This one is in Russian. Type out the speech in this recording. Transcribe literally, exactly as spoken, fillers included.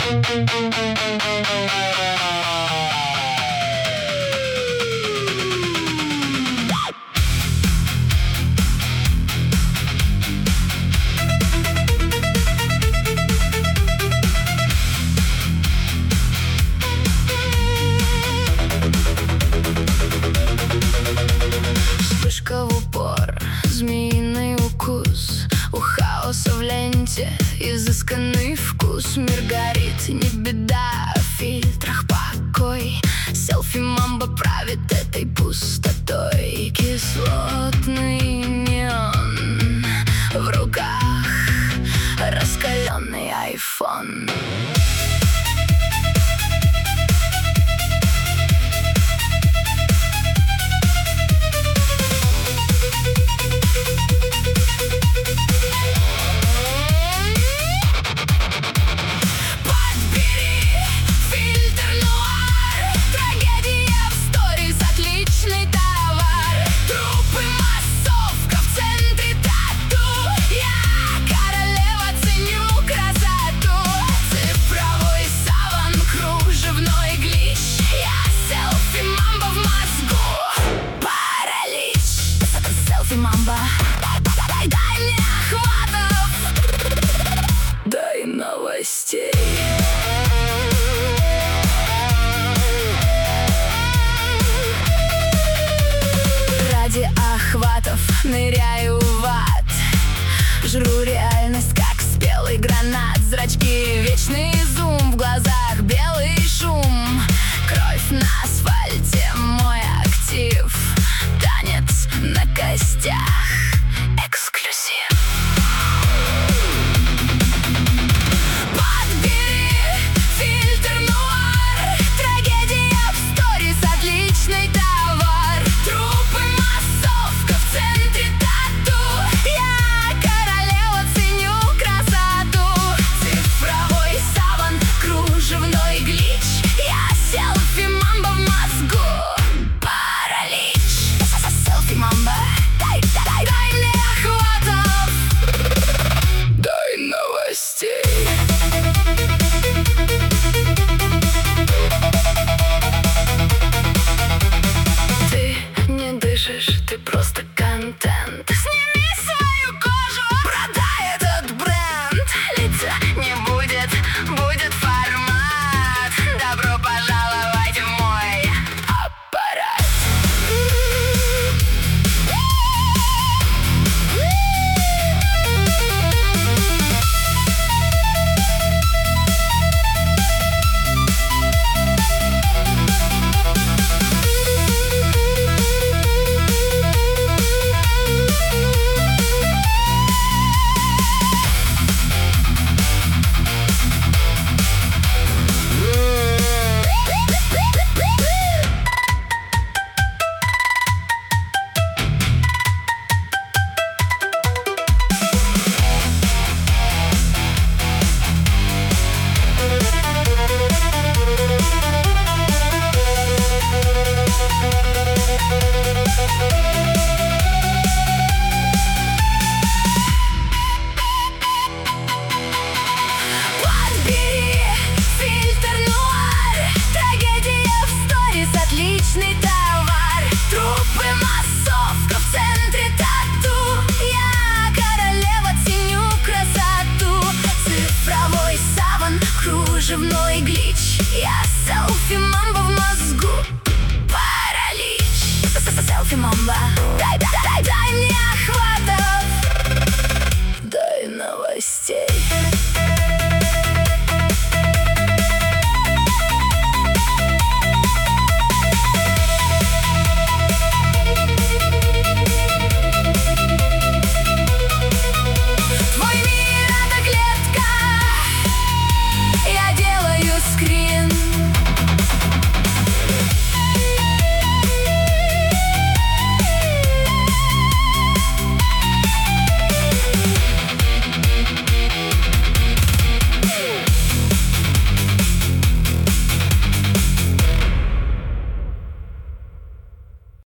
Вспышка в упор, змеиный укус, у хаоса в ленте изысканный вкус. Мир горит, не беда, в фильтрах покой. Селфи-мамба правит этой пустотой. Кислотный неон в руках, раскаленный айфон. Мамба, дай, дай мне охватов, дай новостей. Ради охватов ныряю в ад, жру реальность, как спелый гранат. Зрачки, вечный зум, в глазах белый шум. Кровь на асфальте, мой актив. Танец на костях, эксклюзив. Подбери фильтр нуар, трагедия в сторис, отличный товар. Трупы, массовка в центре тату. Я королева, ценю красоту. Цифровой саван, кружевной глич. Я селфи-мамба в мозгу. Мамба, дай, дай, дай мне охватов, дай новостей. Ты не дышишь, ты просто контент. Сними свою кожу, продай этот бренд. Лица не будет, будет формат. Добро пожаловать в мой аппарат. Отличный товар, трупы, массовка в центре тату. Я королева, ценю красоту. Цифровой саван, кружевной глич. Я селфи-мамба в мозгу. Паралич. Селфи-мамба, дай, дай, дай, дай мне